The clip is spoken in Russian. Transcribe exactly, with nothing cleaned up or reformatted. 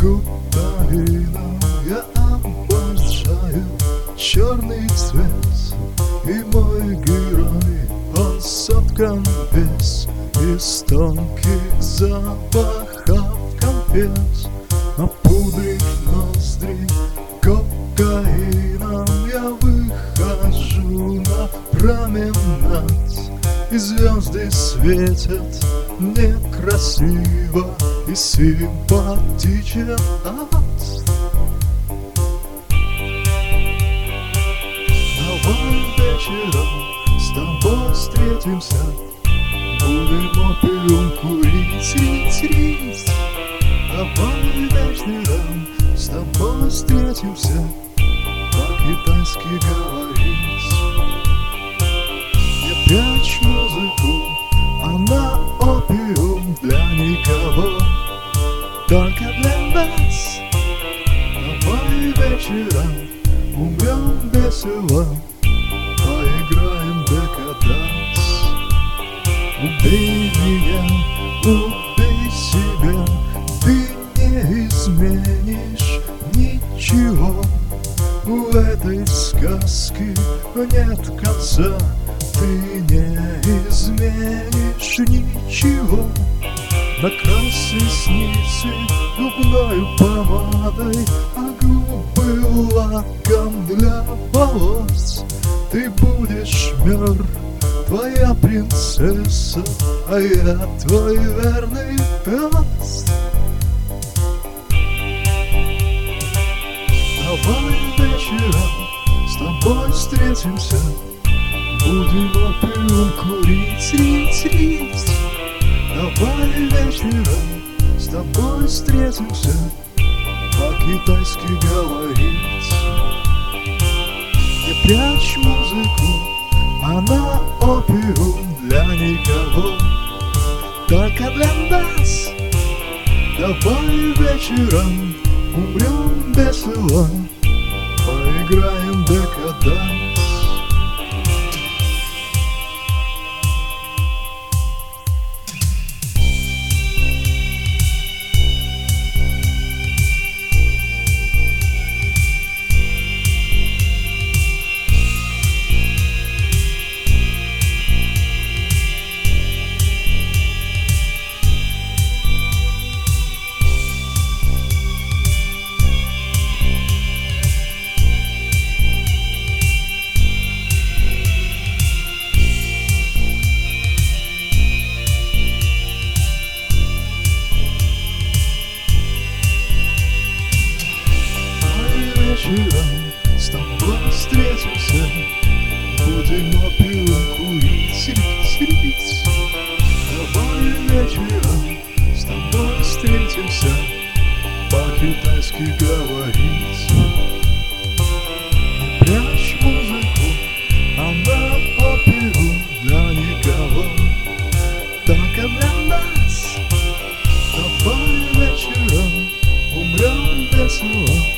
Куталина, я обожаю черный цвет. И мой герой, он соткан весь из тонких запахов конфет. Напудрив ноздри кокаином, я выхожу на променад, и звезды светят мне красиво и симпатичен ад. Давай вечером с тобой встретимся, будем опиум курить, рить, рить. Давай вечером с тобой встретимся, по-китайски говорить. Не прячь музыку, она опиум для никого, только для нас. Давай вечером умрем весело, поиграем декаданс. Убей меня, убей себя, ты не изменишь ничего. В этой сказке нет конца, ты не изменишь ничего. Накрась ресницы губною помадой, а губы лаком для волос. Ты будешь мертв, твоя принцесса, а я твой верный пес. Давай вечером с тобой встретимся, будем опиум курить, рить, рить. Давай вечером с тобой встретимся, по-китайски говорить. Не прячь музыку, она опиум для никого, только для нас. Давай вечером умрем весело, поиграем декаданс. Вечером с тобой встретимся, будем опиум курить, рить, рить. Давай вечером с тобой встретимся, по-китайски говорить. Не прячь музыку, она опиум для никого, только для нас. Давай вечером умрем весело,